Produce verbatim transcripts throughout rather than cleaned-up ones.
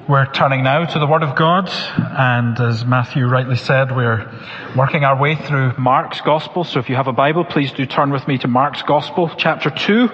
We're turning now to the Word of God, and as Matthew rightly said, we're working our way through Mark's Gospel. So if you have a Bible, please do turn with me to Mark's Gospel, chapter two.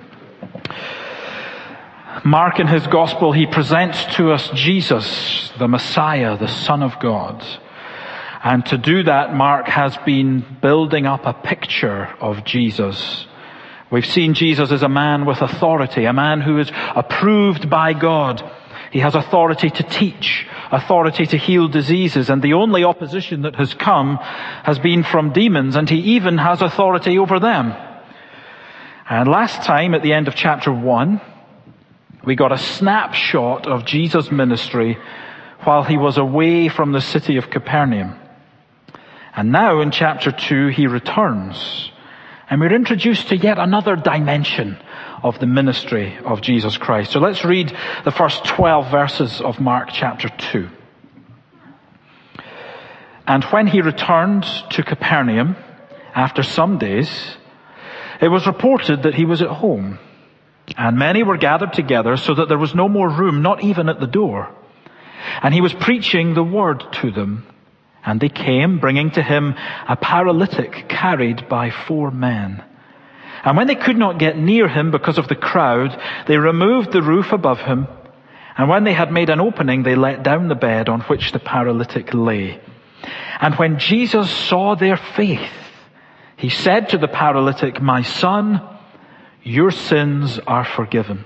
Mark, in his Gospel, he presents to us Jesus, the Messiah, the Son of God. And to do that, Mark has been building up a picture of Jesus. We've seen Jesus as a man with authority, a man who is approved by God. He has authority to teach, authority to heal diseases, and the only opposition that has come has been from demons, and he even has authority over them. And last time, at the end of chapter one, we got a snapshot of Jesus' ministry while he was away from the city of Capernaum. And now in chapter two, he returns, and we're introduced to yet another dimension of the ministry of Jesus Christ. So let's read the first twelve verses of Mark chapter two. And when he returned to Capernaum after some days, it was reported that he was at home, and many were gathered together so that there was no more room, not even at the door. And he was preaching the word to them, and they came, bringing to him a paralytic carried by four men. And when they could not get near him because of the crowd, they removed the roof above him. And when they had made an opening, they let down the bed on which the paralytic lay. And when Jesus saw their faith, he said to the paralytic, "My son, your sins are forgiven."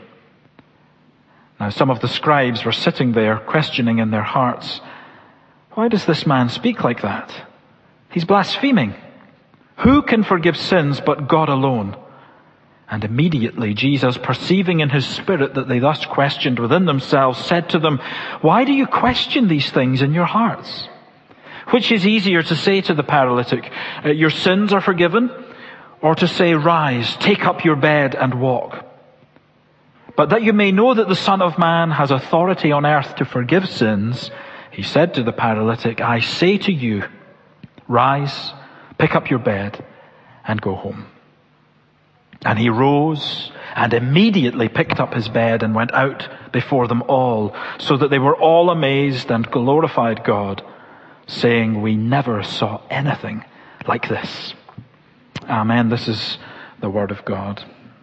Now some of the scribes were sitting there, questioning in their hearts, "Why does this man speak like that? He's blaspheming. Who can forgive sins but God alone?" And immediately Jesus, perceiving in his spirit that they thus questioned within themselves, said to them, "Why do you question these things in your hearts? Which is easier to say to the paralytic, 'Your sins are forgiven,' or to say, 'Rise, take up your bed and walk'? But that you may know that the Son of Man has authority on earth to forgive sins," he said to the paralytic, "I say to you, rise, pick up your bed, and go home." And he rose and immediately picked up his bed and went out before them all, so that they were all amazed and glorified God, saying, "We never saw anything like this." Amen. This is the word of God.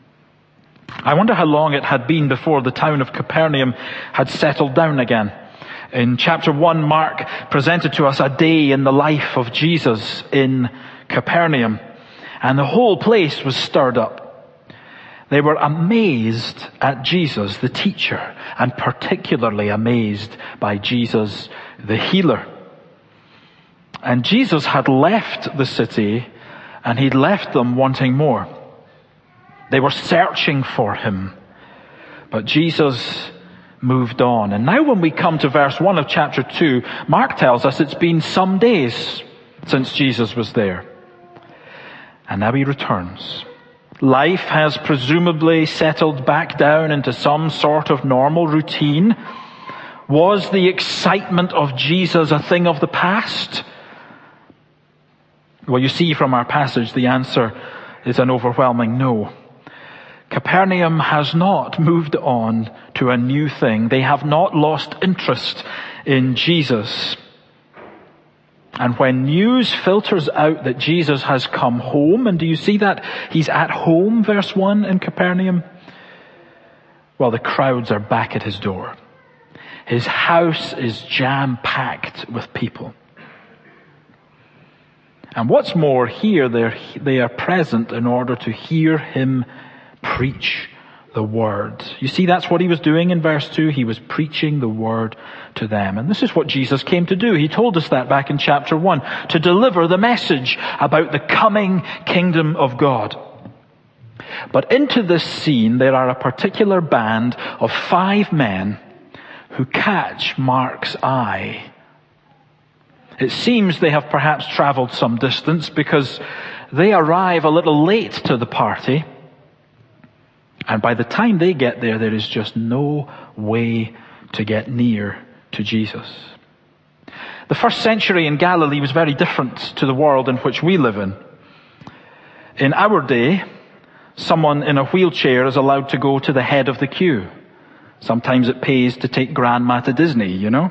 I wonder how long it had been before the town of Capernaum had settled down again. In chapter one, Mark presented to us a day in the life of Jesus in Capernaum, and the whole place was stirred up. They were amazed at Jesus, the teacher, and particularly amazed by Jesus, the healer. And Jesus had left the city, and he'd left them wanting more. They were searching for him, but Jesus moved on. And now when we come to verse one of chapter two, Mark tells us it's been some days since Jesus was there. And now he returns. Life has presumably settled back down into some sort of normal routine. Was the excitement of Jesus a thing of the past? Well, you see from our passage, the answer is an overwhelming no. Capernaum has not moved on to a new thing. They have not lost interest in Jesus. And when news filters out that Jesus has come home, and do you see that? He's at home, verse one, in Capernaum. Well, the crowds are back at his door. His house is jam-packed with people. And what's more, here they're, they are present in order to hear him preach the word. You see, that's what he was doing in verse two. He was preaching the word to them. And this is what Jesus came to do. He told us that back in chapter one, to deliver the message about the coming kingdom of God. But into this scene, there are a particular band of five men who catch Mark's eye. It seems they have perhaps traveled some distance because they arrive a little late to the party. And by the time they get there, there is just no way to get near to Jesus. The first century in Galilee was very different to the world in which we live in. In our day, someone in a wheelchair is allowed to go to the head of the queue. Sometimes it pays to take grandma to Disney, you know.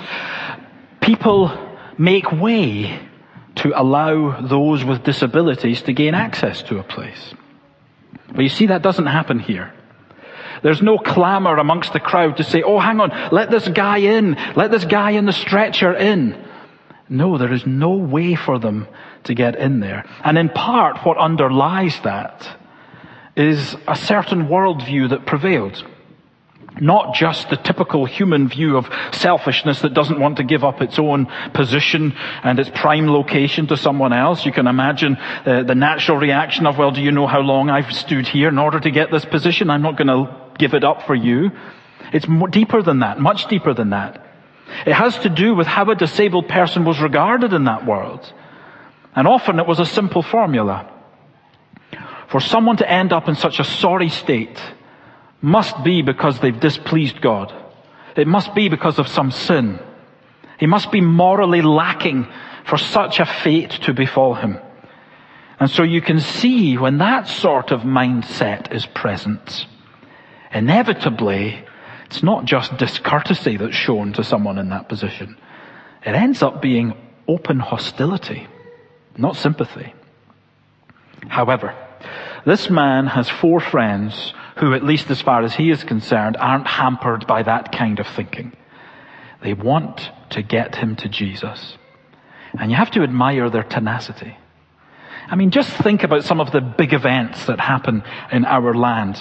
People make way to allow those with disabilities to gain access to a place. But you see, that doesn't happen here. There's no clamor amongst the crowd to say, oh, hang on, let this guy in. Let this guy in the stretcher in. No, there is no way for them to get in there. And in part, what underlies that is a certain worldview that prevailed. Not just the typical human view of selfishness that doesn't want to give up its own position and its prime location to someone else. You can imagine uh, the natural reaction of, well, do you know how long I've stood here in order to get this position? I'm not going to give it up for you. It's more deeper than that, much deeper than that. It has to do with how a disabled person was regarded in that world. And often it was a simple formula. For someone to end up in such a sorry state must be because they've displeased God. It must be because of some sin. He must be morally lacking for such a fate to befall him. And so you can see when that sort of mindset is present, inevitably, it's not just discourtesy that's shown to someone in that position. It ends up being open hostility, not sympathy. However, this man has four friends who, at least as far as he is concerned, aren't hampered by that kind of thinking. They want to get him to Jesus. And you have to admire their tenacity. I mean, just think about some of the big events that happen in our land.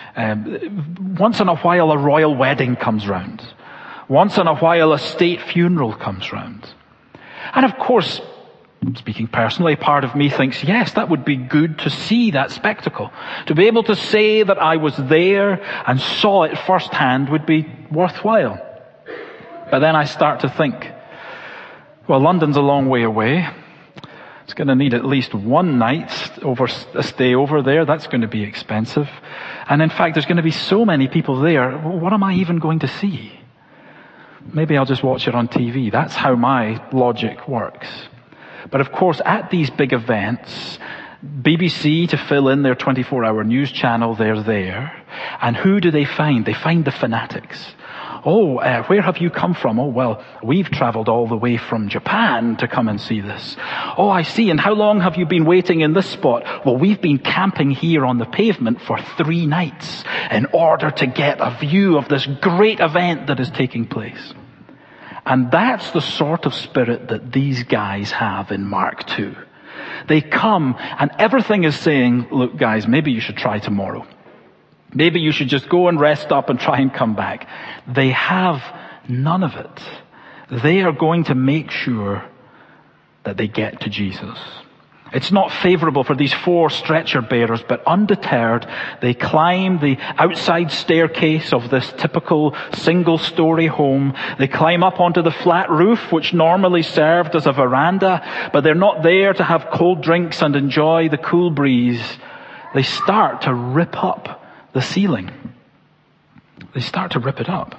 Um, once in a while a royal wedding comes round. Once in a while a state funeral comes round. And of course, speaking personally, part of me thinks, yes, that would be good to see that spectacle. To be able to say that I was there and saw it firsthand would be worthwhile. But then I start to think, well, London's a long way away. It's going to need at least one night over a stay over there. That's going to be expensive. And in fact, there's going to be so many people there. What am I even going to see? Maybe I'll just watch it on T V. That's how my logic works. But of course, at these big events, B B C, to fill in their twenty-four hour news channel, they're there. And who do they find? They find the fanatics. Oh, uh, where have you come from? Oh, well, we've traveled all the way from Japan to come and see this. Oh, I see. And how long have you been waiting in this spot? Well, we've been camping here on the pavement for three nights in order to get a view of this great event that is taking place. And that's the sort of spirit that these guys have in Mark two. They come and everything is saying, look guys, maybe you should try tomorrow. Maybe you should just go and rest up and try and come back. They have none of it. They are going to make sure that they get to Jesus. It's not favorable for these four stretcher bearers, but undeterred, they climb the outside staircase of this typical single-story home. They climb up onto the flat roof, which normally served as a veranda, but they're not there to have cold drinks and enjoy the cool breeze. They start to rip up the ceiling. They start to rip it up.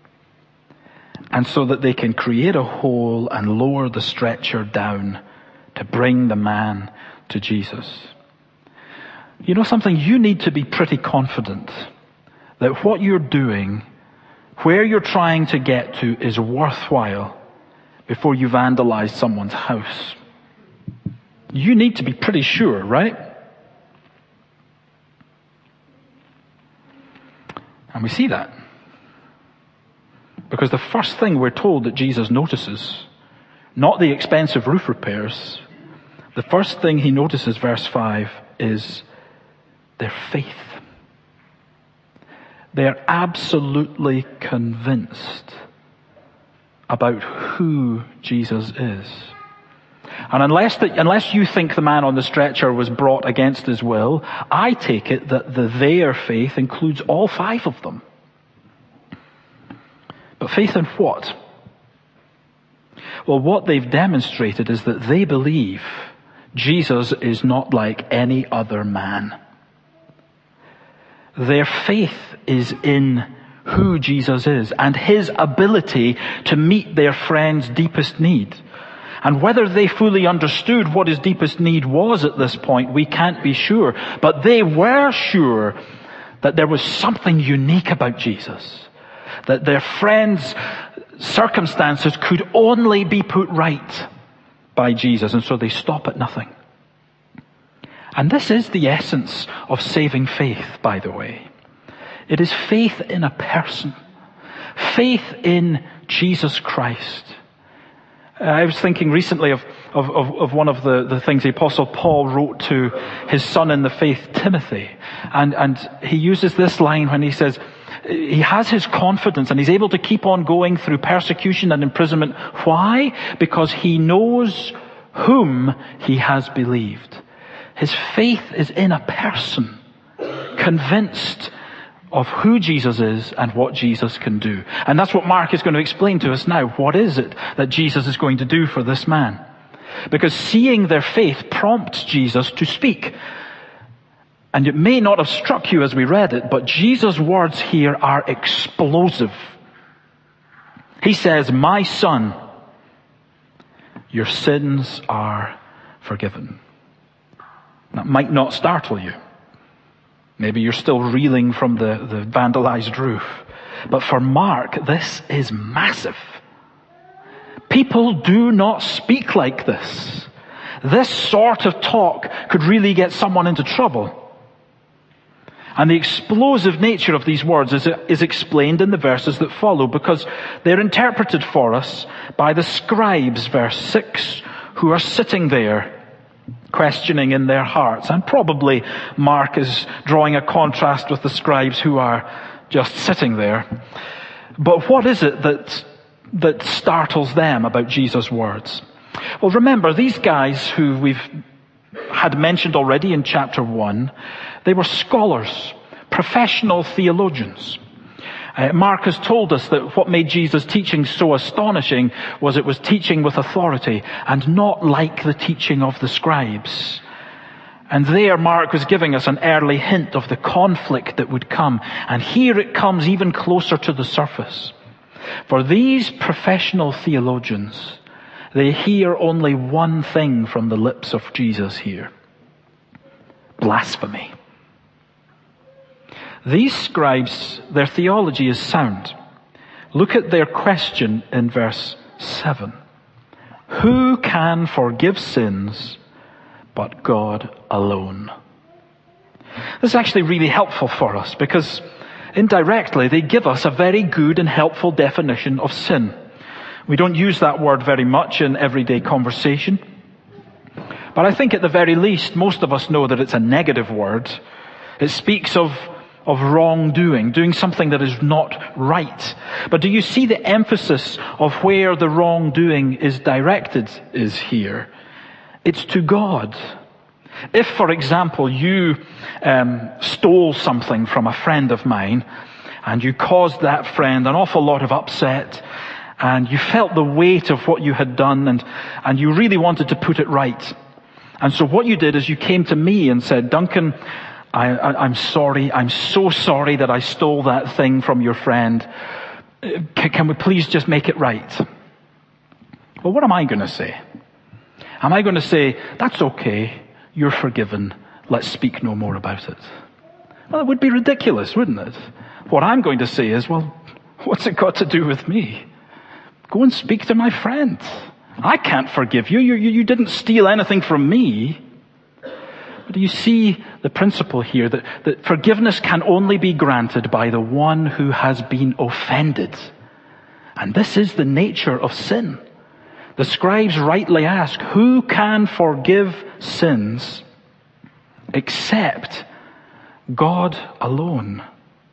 And so that they can create a hole and lower the stretcher down to bring the man to Jesus. You know something? You need to be pretty confident that what you're doing, where you're trying to get to, is worthwhile before you vandalize someone's house. You need to be pretty sure, right? And we see that. Because the first thing we're told that Jesus notices, not the expensive roof repairs, the first thing he notices, verse five, is their faith. They're absolutely convinced about who Jesus is. And unless the, unless you think the man on the stretcher was brought against his will, I take it that the their faith includes all five of them. But faith in what? Well, what they've demonstrated is that they believe Jesus is not like any other man. Their faith is in who Jesus is and his ability to meet their friend's deepest need. And whether they fully understood what his deepest need was at this point, we can't be sure. But they were sure that there was something unique about Jesus, that their friends' circumstances could only be put right by Jesus, and so they stop at nothing. And this is the essence of saving faith, by the way. It is faith in a person. Faith in Jesus Christ. Uh, I was thinking recently of, of, of, of one of the, the things the Apostle Paul wrote to his son in the faith, Timothy. And, and he uses this line when he says, he has his confidence and he's able to keep on going through persecution and imprisonment. Why? Because he knows whom he has believed. His faith is in a person, convinced of who Jesus is and what Jesus can do. And that's what Mark is going to explain to us now. What is it that Jesus is going to do for this man? Because seeing their faith prompts Jesus to speak. And it may not have struck you as we read it, but Jesus' words here are explosive. He says, "My son, your sins are forgiven." That might not startle you. Maybe you're still reeling from the, the vandalized roof. But for Mark, this is massive. People do not speak like this. This sort of talk could really get someone into trouble. And the explosive nature of these words is, is explained in the verses that follow, because they're interpreted for us by the scribes, verse six, who are sitting there questioning in their hearts. And probably Mark is drawing a contrast with the scribes who are just sitting there. But what is it that, that startles them about Jesus' words? Well, remember, these guys who we've had mentioned already in chapter one, they were scholars, professional theologians. Uh, Mark has told us that what made Jesus' teaching so astonishing was it was teaching with authority and not like the teaching of the scribes. And there Mark was giving us an early hint of the conflict that would come. And here it comes even closer to the surface. For these professional theologians, they hear only one thing from the lips of Jesus here: blasphemy. These scribes, their theology is sound. Look at their question in verse seven. Who can forgive sins but God alone? This is actually really helpful for us, because indirectly they give us a very good and helpful definition of sin. We don't use that word very much in everyday conversation, but I think at the very least most of us know that it's a negative word. It speaks of of wrongdoing, doing something that is not right. But do you see the emphasis of where the wrongdoing is directed is here? It's to God. If, for example, you um, stole something from a friend of mine, and you caused that friend an awful lot of upset, and you felt the weight of what you had done, and, and you really wanted to put it right. And so what you did is you came to me and said, "Duncan, I, I, I'm sorry. I'm so sorry that I stole that thing from your friend. Can, can we please just make it right?" Well, what am I going to say? Am I going to say, "That's okay. You're forgiven. Let's speak no more about it"? Well, it would be ridiculous, wouldn't it? What I'm going to say is, "Well, what's it got to do with me? Go and speak to my friend. I can't forgive you. You, you, you didn't steal anything from me." But do you see the principle here that, that forgiveness can only be granted by the one who has been offended? And this is the nature of sin. The scribes rightly ask, who can forgive sins except God alone?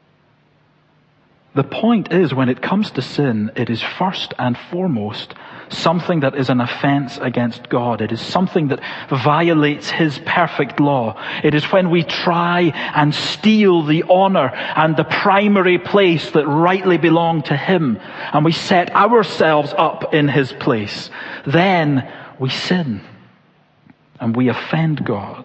The point is, when it comes to sin, it is first and foremost something that is an offense against God. It is something that violates His perfect law. It is when we try and steal the honor and the primary place that rightly belong to Him, and we set ourselves up in His place. Then we sin and we offend God.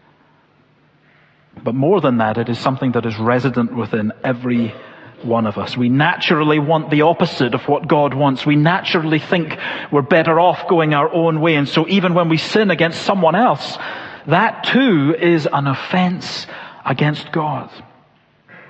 But more than that, it is something that is resident within every one of us. We naturally want the opposite of what God wants. We naturally think we're better off going our own way. And so even when we sin against someone else, that too is an offense against God.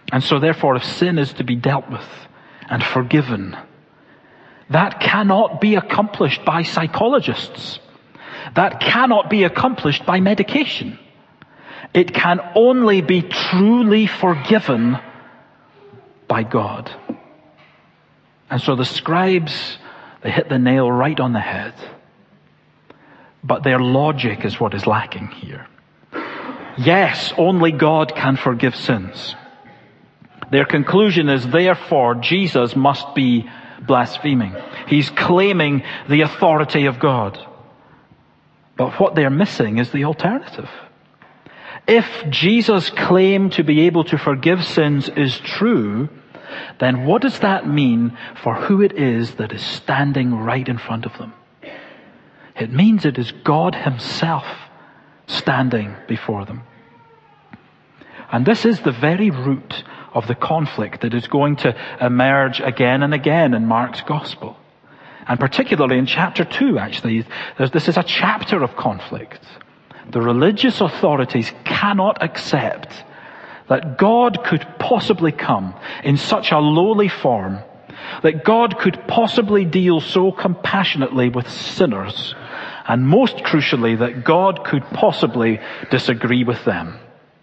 And so therefore, if sin is to be dealt with and forgiven, that cannot be accomplished by psychologists. That cannot be accomplished by medication. It can only be truly forgiven by God. And so the scribes, they hit the nail right on the head. But their logic is what is lacking here. Yes, only God can forgive sins. Their conclusion is, therefore, Jesus must be blaspheming. He's claiming the authority of God. But what they're missing is the alternative. If Jesus' claim to be able to forgive sins is true, then what does that mean for who it is that is standing right in front of them? It means it is God himself standing before them. And this is the very root of the conflict that is going to emerge again and again in Mark's gospel. And particularly in chapter two, actually, this is a chapter of conflict. The religious authorities cannot accept that God could possibly come in such a lowly form, that God could possibly deal so compassionately with sinners, and most crucially, that God could possibly disagree with them.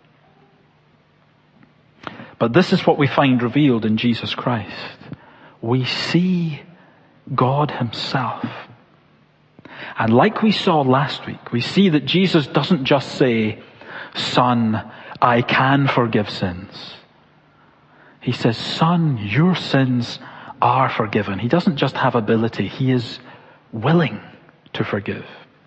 But this is what we find revealed in Jesus Christ. We see God himself. And like we saw last week, we see that Jesus doesn't just say, "Son, I can forgive sins." He says, "Son, your sins are forgiven." He doesn't just have ability, he is willing to forgive.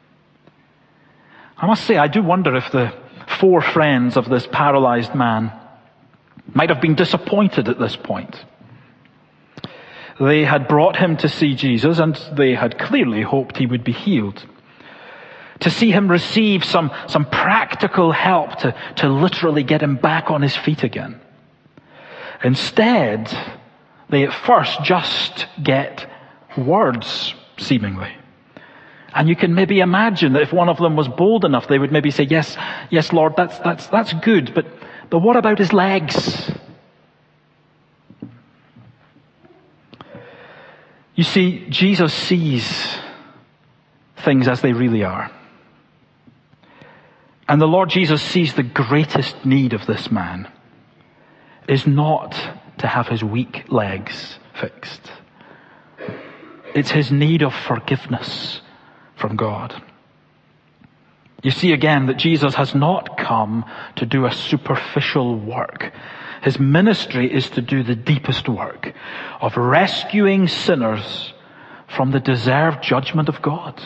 I must say, I do wonder if the four friends of this paralyzed man might have been disappointed at this point. They had brought him to see Jesus, and they had clearly hoped he would be healed. To see him receive some, some practical help to, to literally get him back on his feet again. Instead, they at first just get words, seemingly. And you can maybe imagine that if one of them was bold enough, they would maybe say, yes, yes, Lord, that's, that's, that's good, but, but what about his legs? You see, Jesus sees things as they really are. And the Lord Jesus sees the greatest need of this man is not to have his weak legs fixed. It's his need of forgiveness from God. You see again that Jesus has not come to do a superficial work. His ministry is to do the deepest work of rescuing sinners from the deserved judgment of God.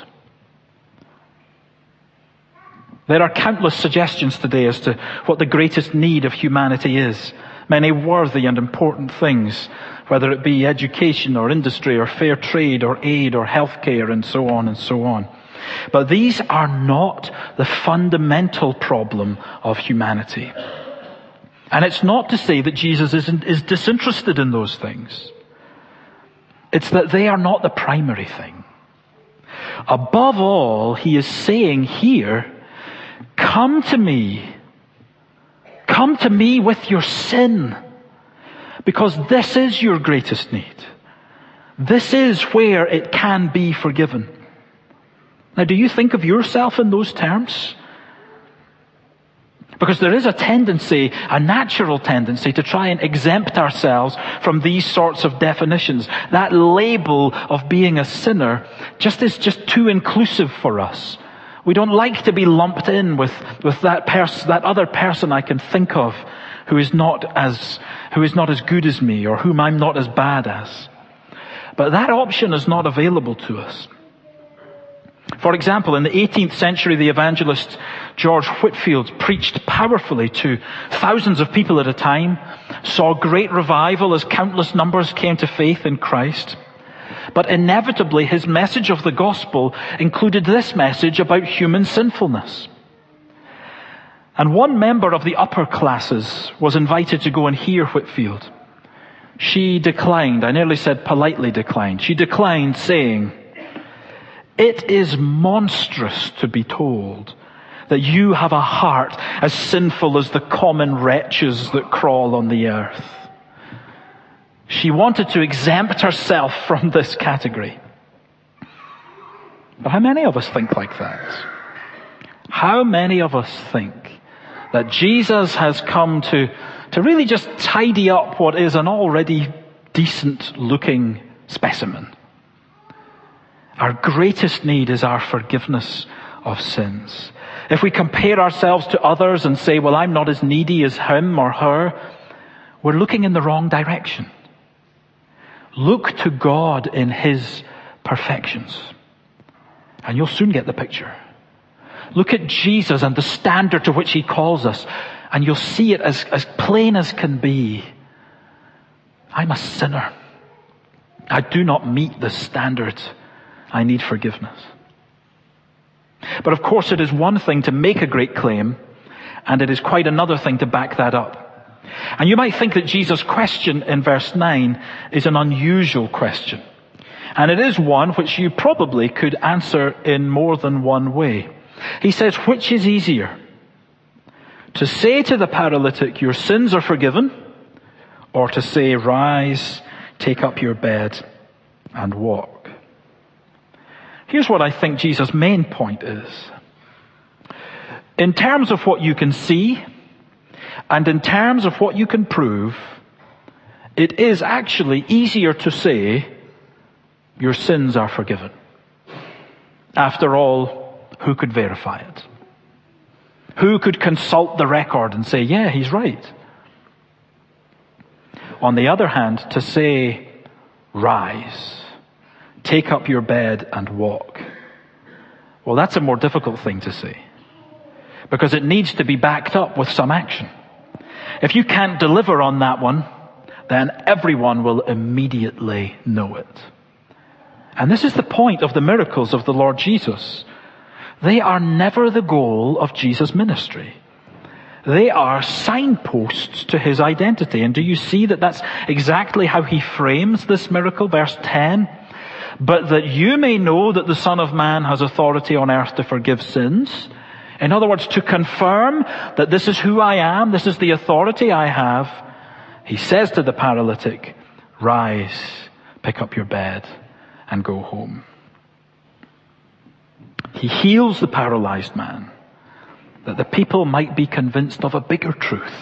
There are countless suggestions today as to what the greatest need of humanity is. Many worthy and important things, whether it be education or industry or fair trade or aid or healthcare and so on and so on. But these are not the fundamental problem of humanity. And it's not to say that Jesus isn't, is disinterested in those things. It's that they are not the primary thing. Above all, he is saying here, come to me. Come to me with your sin. Because this is your greatest need. This is where it can be forgiven. Now, do you think of yourself in those terms? Because there is a tendency, a natural tendency, to try and exempt ourselves from these sorts of definitions. That label of being a sinner just is just too inclusive for us. We don't like to be lumped in with, with that person, that other person I can think of who is not as, who is not as good as me or whom I'm not as bad as. But that option is not available to us. For example, in the eighteenth century, the evangelist George Whitefield preached powerfully to thousands of people at a time, saw great revival as countless numbers came to faith in Christ. But inevitably, his message of the gospel included this message about human sinfulness. And one member of the upper classes was invited to go and hear Whitefield. She declined. I nearly said politely declined. She declined, saying, "It is monstrous to be told that you have a heart as sinful as the common wretches that crawl on the earth. She wanted to exempt herself from this category. But how many of us think like that? How many of us think that Jesus has come to, to really just tidy up what is an already decent looking specimen? Our greatest need is our forgiveness of sins. If we compare ourselves to others and say, well, I'm not as needy as him or her, we're looking in the wrong direction. Look to God in his perfections, and you'll soon get the picture. Look at Jesus and the standard to which he calls us, and you'll see it as, as plain as can be. I'm a sinner. I do not meet the standard. I need forgiveness. But of course, it is one thing to make a great claim, and it is quite another thing to back that up. And you might think that Jesus' question in verse nine is an unusual question. And it is one which you probably could answer in more than one way. He says, which is easier? To say to the paralytic, your sins are forgiven, or to say, rise, take up your bed, and walk? Here's what I think Jesus' main point is. In terms of what you can see, and in terms of what you can prove, it is actually easier to say, your sins are forgiven. After all, who could verify it? Who could consult the record and say, yeah, he's right? On the other hand, to say, rise, take up your bed and walk. Well, that's a more difficult thing to say, because it needs to be backed up with some action. If you can't deliver on that one, then everyone will immediately know it. And this is the point of the miracles of the Lord Jesus. They are never the goal of Jesus' ministry. They are signposts to his identity. And do you see that that's exactly how he frames this miracle? Verse ten, but that you may know that the Son of Man has authority on earth to forgive sins. In other words, to confirm that this is who I am, this is the authority I have. He says to the paralytic, rise, pick up your bed, and go home. He heals the paralyzed man, that the people might be convinced of a bigger truth.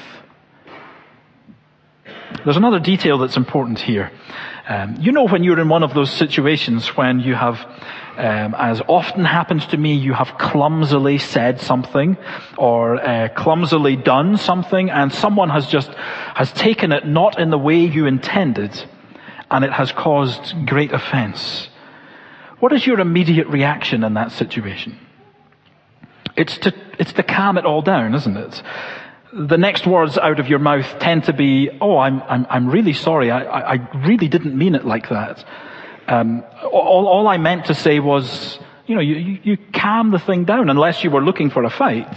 There's another detail that's important here. Um, you know, when you're in one of those situations when you have, um, as often happens to me, you have clumsily said something or uh, clumsily done something, and someone has just has taken it not in the way you intended, and it has caused great offense. What is your immediate reaction in that situation? It's to it's to calm it all down, isn't it? The next words out of your mouth tend to be, "Oh, I'm I'm I'm really sorry. I I, I really didn't mean it like that. Um, all all I meant to say was, you know, you, you you calm the thing down, unless you were looking for a fight."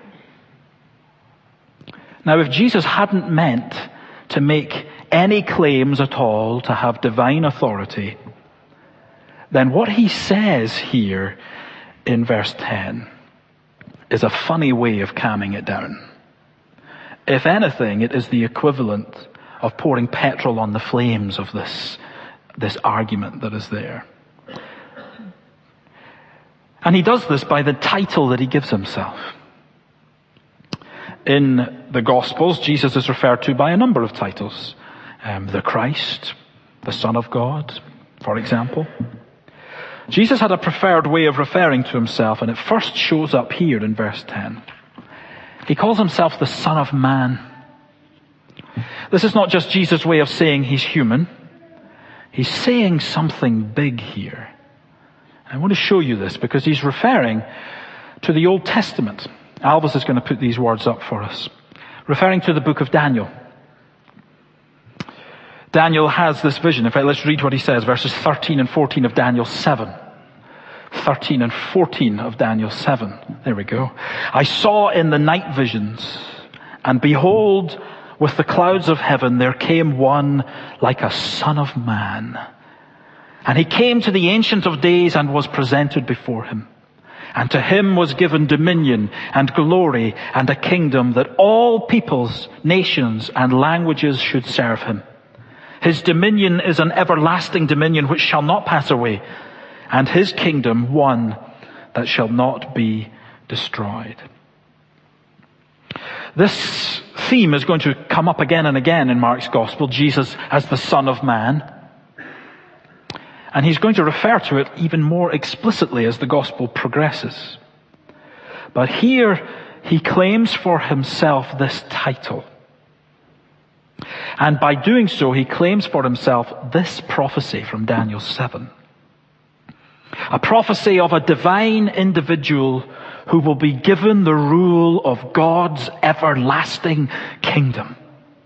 Now, if Jesus hadn't meant to make any claims at all to have divine authority, then what he says here in verse ten is a funny way of calming it down. If anything, it is the equivalent of pouring petrol on the flames of this, this argument that is there. And he does this by the title that he gives himself. In the Gospels, Jesus is referred to by a number of titles. Um, the Christ, the Son of God, for example. Jesus had a preferred way of referring to himself, and it first shows up here in verse ten. He calls himself the Son of Man. This is not just Jesus' way of saying he's human. He's saying something big here. I want to show you this because he's referring to the Old Testament. Alvis is going to put these words up for us. Referring to the book of Daniel. Daniel has this vision. In fact, let's read what he says, verses thirteen and fourteen of Daniel seven. thirteen and fourteen of Daniel seven. There we go. I saw in the night visions, and behold, with the clouds of heaven, there came one like a son of man. And he came to the Ancient of Days and was presented before him. And to him was given dominion and glory and a kingdom that all peoples, nations, and languages should serve him. His dominion is an everlasting dominion which shall not pass away, and his kingdom one that shall not be destroyed. This theme is going to come up again and again in Mark's Gospel, Jesus as the Son of Man. And he's going to refer to it even more explicitly as the Gospel progresses. But here he claims for himself this title. And by doing so, he claims for himself this prophecy from Daniel seven. A prophecy of a divine individual who will be given the rule of God's everlasting kingdom.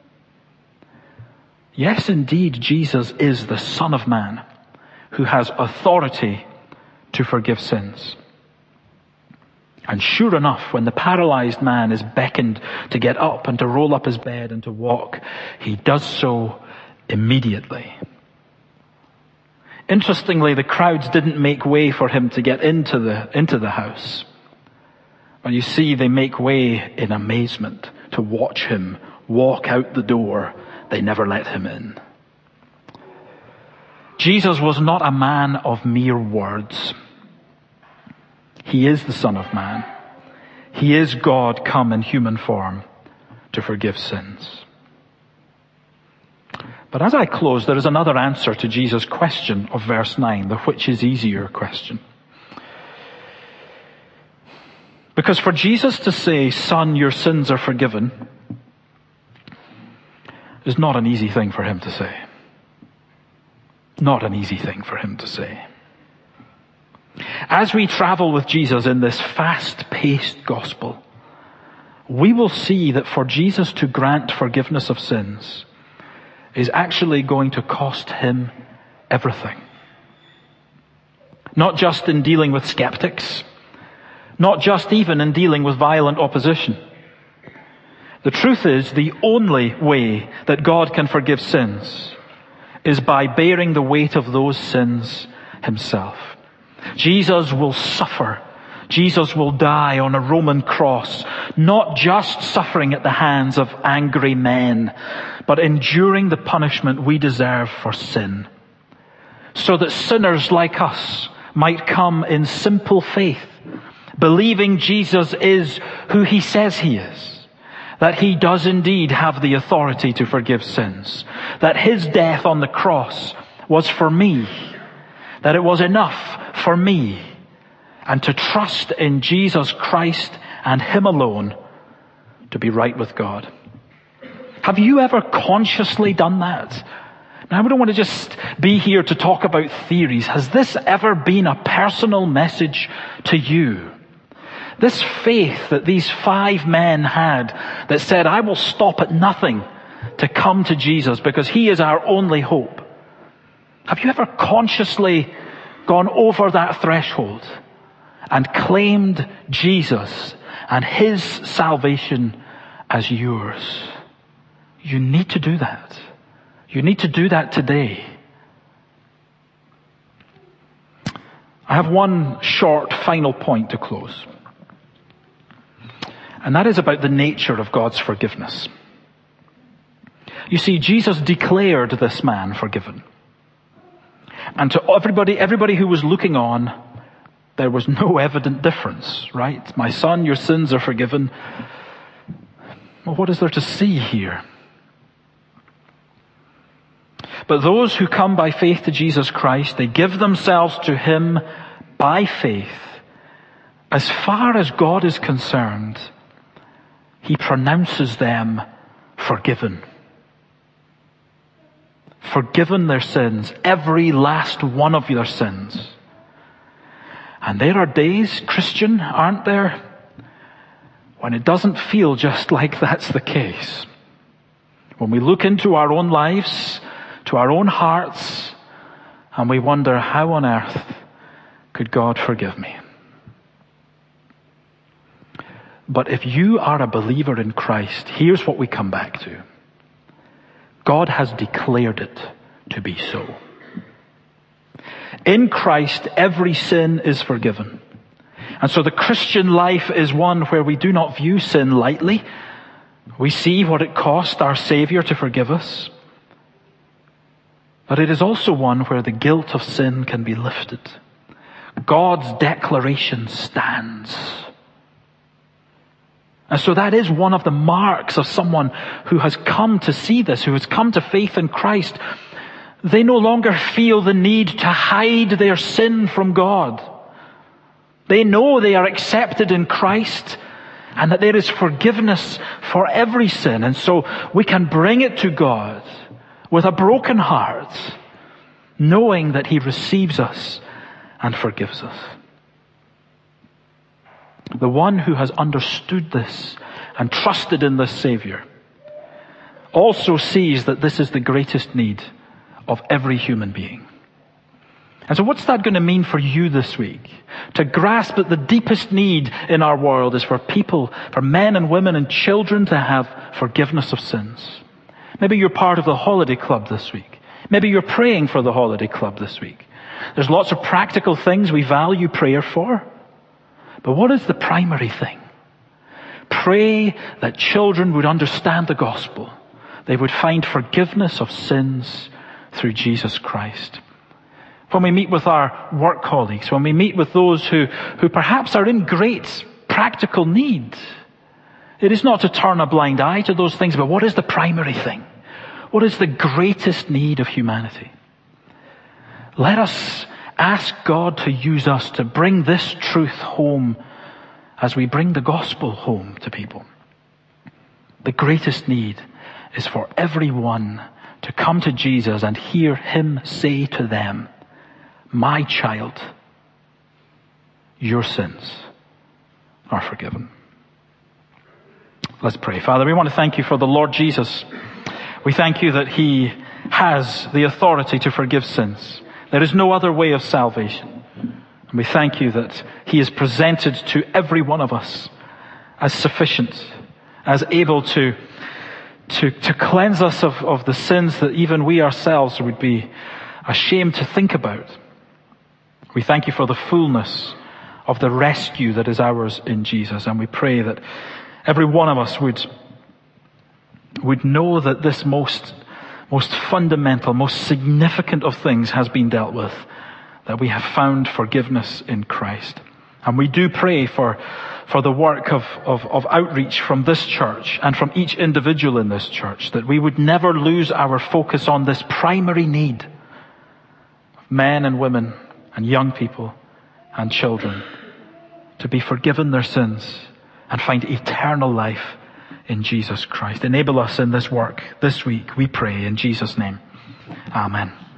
Yes, indeed, Jesus is the Son of Man who has authority to forgive sins. And sure enough, when the paralyzed man is beckoned to get up and to roll up his bed and to walk, he does so immediately. Interestingly, the crowds didn't make way for him to get into the, into the house. But you see, they make way in amazement to watch him walk out the door. They never let him in. Jesus was not a man of mere words. He is the Son of Man. He is God come in human form to forgive sins. But as I close, there is another answer to Jesus' question of verse nine, the which is easier question. Because for Jesus to say, "Son, your sins are forgiven," is not an easy thing for him to say. Not an easy thing for him to say. As we travel with Jesus in this fast-paced gospel, we will see that for Jesus to grant forgiveness of sins is actually going to cost him everything. Not just in dealing with skeptics, not just even in dealing with violent opposition. The truth is, the only way that God can forgive sins is by bearing the weight of those sins himself. Jesus will suffer. Jesus will die on a Roman cross, not just suffering at the hands of angry men, but enduring the punishment we deserve for sin, so that sinners like us might come in simple faith, believing Jesus is who he says he is, that he does indeed have the authority to forgive sins, that his death on the cross was for me, that it was enough for me, and to trust in Jesus Christ and him alone to be right with God. Have you ever consciously done that? Now, I don't want to just be here to talk about theories. Has this ever been a personal message to you? This faith that these five men had that said, "I will stop at nothing to come to Jesus because he is our only hope." Have you ever consciously gone over that threshold and claimed Jesus and his salvation as yours? You need to do that. You need to do that today. I have one short final point to close. And that is about the nature of God's forgiveness. You see, Jesus declared this man forgiven. And to everybody, everybody who was looking on, there was no evident difference, right? "My son, your sins are forgiven." Well, what is there to see here? But those who come by faith to Jesus Christ, they give themselves to him by faith. As far as God is concerned, he pronounces them forgiven. Forgiven their sins, every last one of their sins. And there are days, Christian, aren't there, when it doesn't feel just like that's the case. When we look into our own lives, to our own hearts, and we wonder, how on earth could God forgive me? But if you are a believer in Christ, here's what we come back to. God has declared it to be so. In Christ, every sin is forgiven. And so the Christian life is one where we do not view sin lightly. We see what it cost our Savior to forgive us. But it is also one where the guilt of sin can be lifted. God's declaration stands. And so that is one of the marks of someone who has come to see this, who has come to faith in Christ. They no longer feel the need to hide their sin from God. They know they are accepted in Christ and that there is forgiveness for every sin. And so we can bring it to God with a broken heart, knowing that He receives us and forgives us. The one who has understood this and trusted in this Savior also sees that this is the greatest need of every human being. And so what's that going to mean for you this week? To grasp that the deepest need in our world is for people, for men and women and children to have forgiveness of sins. Maybe you're part of the holiday club this week. Maybe you're praying for the holiday club this week. There's lots of practical things we value prayer for. But what is the primary thing? Pray that children would understand the gospel. They would find forgiveness of sins through Jesus Christ. When we meet with our work colleagues, when we meet with those who, who perhaps are in great practical need, it is not to turn a blind eye to those things, but what is the primary thing? What is the greatest need of humanity? Let us ask God to use us to bring this truth home as we bring the gospel home to people. The greatest need is for everyone to come to Jesus and hear Him say to them, "My child, your sins are forgiven." Let's pray. Father, we want to thank You for the Lord Jesus. We thank You that He has the authority to forgive sins. There is no other way of salvation. And we thank You that He is presented to every one of us as sufficient, as able to, to, to cleanse us of, of the sins that even we ourselves would be ashamed to think about. We thank You for the fullness of the rescue that is ours in Jesus. And we pray that every one of us would, would know that this most most fundamental, most significant of things has been dealt with, that we have found forgiveness in Christ. And we do pray for, for the work of, of, of outreach from this church and from each individual in this church, that we would never lose our focus on this primary need of men and women and young people and children to be forgiven their sins and find eternal life in Jesus Christ. Enable us in this work this week, we pray in Jesus' name. Amen.